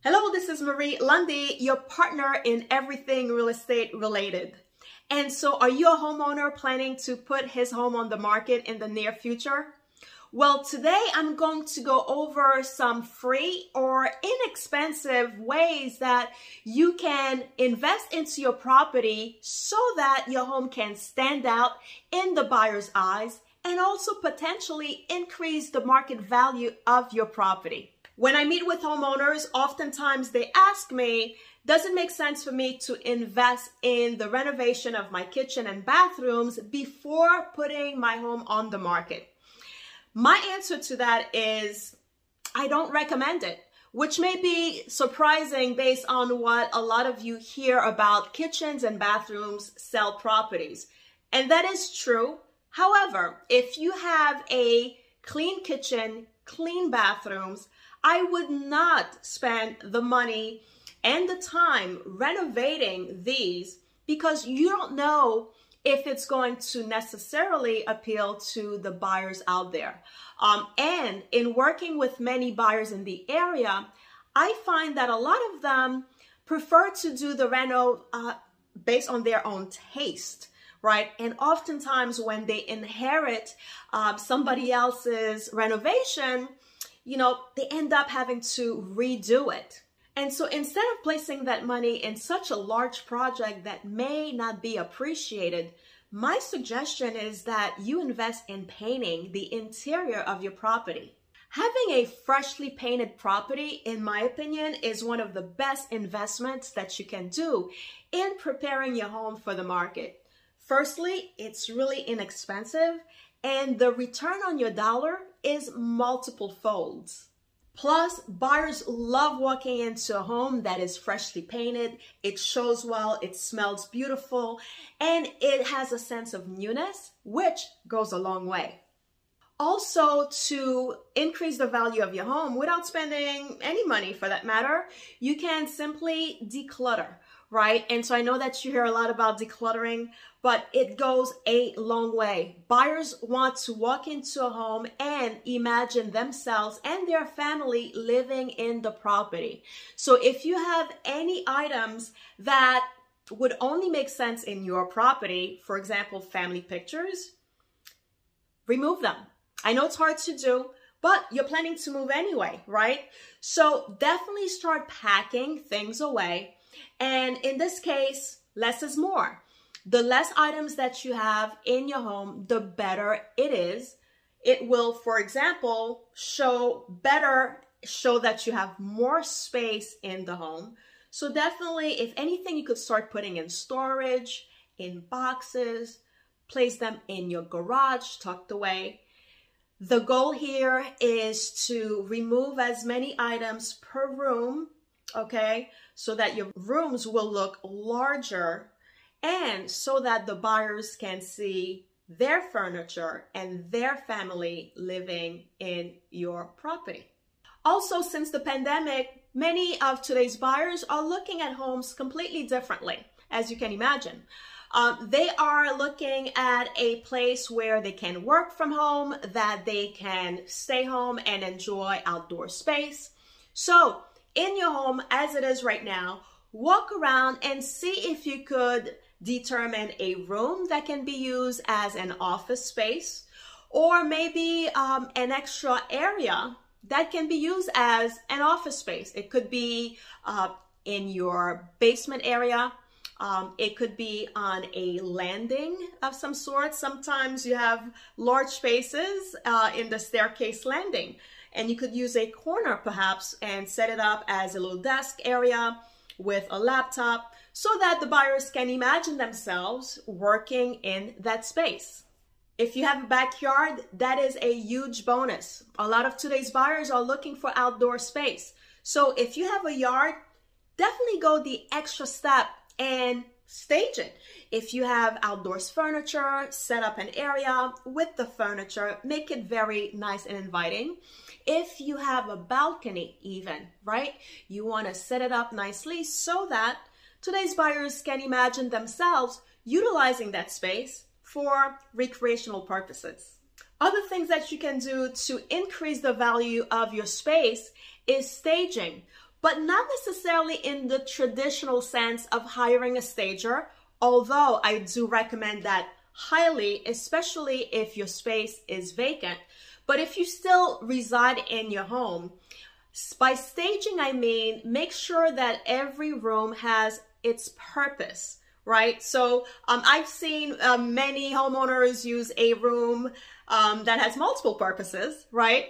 Hello, this is Marie Lundy, your partner in everything real estate related. And so are you a homeowner planning to put his home on the market in the near future? Well, today I'm going to go over some free or inexpensive ways that you can invest into your property so that your home can stand out in the buyer's eyes and also potentially increase the market value of your property. When I meet with homeowners, oftentimes they ask me, does it make sense for me to invest in the renovation of my kitchen and bathrooms before putting my home on the market? My answer to that is, I don't recommend it, which may be surprising based on what a lot of you hear about kitchens and bathrooms sell properties. And that is true. However, if you have a clean kitchen, clean bathrooms, I would not spend the money and the time renovating these because you don't know if it's going to necessarily appeal to the buyers out there. And in working with many buyers in the area, I find that a lot of them prefer to do the reno based on their own taste, right? And oftentimes when they inherit somebody else's renovation, they end up having to redo it. And so instead of placing that money in such a large project that may not be appreciated, my suggestion is that you invest in painting the interior of your property. Having a freshly painted property, in my opinion, is one of the best investments that you can do in preparing your home for the market. Firstly, it's really inexpensive, and the return on your dollar is multiple folds. Plus, buyers love walking into a home that is freshly painted. It shows well, it smells beautiful, and it has a sense of newness, which goes a long way. Also, to increase the value of your home without spending any money for that matter, you can simply declutter, right? And so I know that you hear a lot about decluttering, but it goes a long way. Buyers want to walk into a home and imagine themselves and their family living in the property. So if you have any items that would only make sense in your property, for example, family pictures, remove them. I know it's hard to do, but you're planning to move anyway, right? So definitely start packing things away. And in this case, less is more. The less items that you have in your home, the better it is. It will, for example, show that you have more space in the home. So definitely, if anything, you could start putting in storage, in boxes, place them in your garage, tucked away. The goal here is to remove as many items per room, okay, so that your rooms will look larger and so that the buyers can see their furniture and their family living in your property. Also, since the pandemic, many of today's buyers are looking at homes completely differently, as you can imagine. They are looking at a place where they can work from home, that they can stay home and enjoy outdoor space. So in your home, as it is right now, walk around and see if you could determine a room that can be used as an office space, or maybe an extra area that can be used as an office space. It could be in your basement area. It could be on a landing of some sort. Sometimes you have large spaces in the staircase landing, and you could use a corner perhaps and set it up as a little desk area with a laptop so that the buyers can imagine themselves working in that space. If you have a backyard, that is a huge bonus. A lot of today's buyers are looking for outdoor space. So if you have a yard, definitely go the extra step and stage it. If you have outdoors furniture, set up an area with the furniture, make it very nice and inviting. If you have a balcony even, right? You want to set it up nicely so that today's buyers can imagine themselves utilizing that space for recreational purposes. Other things that you can do to increase the value of your space is staging. but not necessarily in the traditional sense of hiring a stager, although I do recommend that highly, especially if your space is vacant. But if you still reside in your home, by staging, I mean, make sure that every room has its purpose, right? So I've seen many homeowners use a room that has multiple purposes, right?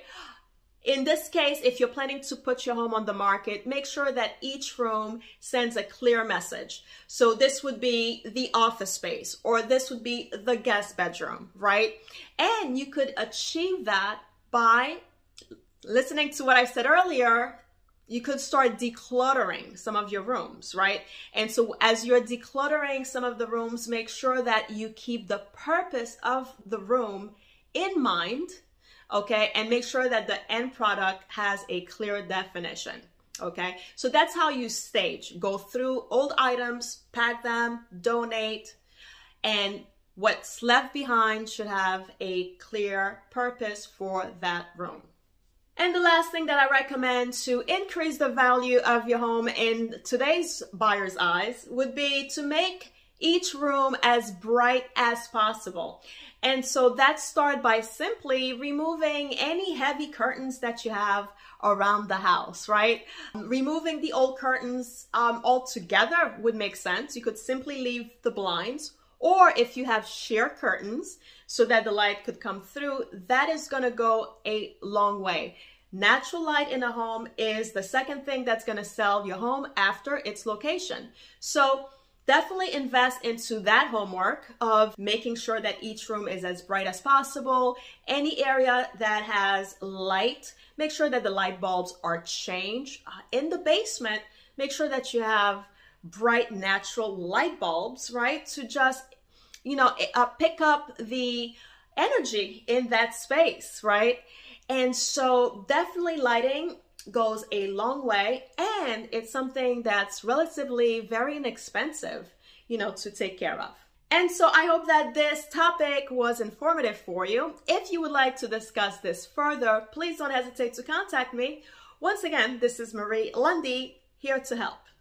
In this case, if you're planning to put your home on the market, make sure that each room sends a clear message. So this would be the office space, or this would be the guest bedroom, right? And you could achieve that by listening to what I said earlier. You could start decluttering some of your rooms, right? And so as you're decluttering some of the rooms, make sure that you keep the purpose of the room in mind, okay? And make sure that the end product has a clear definition, okay? So that's how you stage. Go through old items, pack them, donate, and what's left behind should have a clear purpose for that room. And the last thing that I recommend to increase the value of your home in today's buyer's eyes would be to make each room as bright as possible. And so that starts by simply removing any heavy curtains that you have around the house, right? Removing the old curtains altogether would make sense. You could simply leave the blinds, or if you have sheer curtains so that the light could come through, that is going to go a long way. Natural light in a home is the second thing that's going to sell your home after its location. So definitely invest into that homework of making sure that each room is as bright as possible. Any area that has light, make sure that the light bulbs are changed. In the basement, make sure that you have bright natural light bulbs, right? To just, pick up the energy in that space, right? And so definitely lighting goes a long way, and it's something that's relatively very inexpensive, to take care of. And so I hope that this topic was informative for you. If you would like to discuss this further, please don't hesitate to contact me. Once again, this is Marie Lundy, here to help.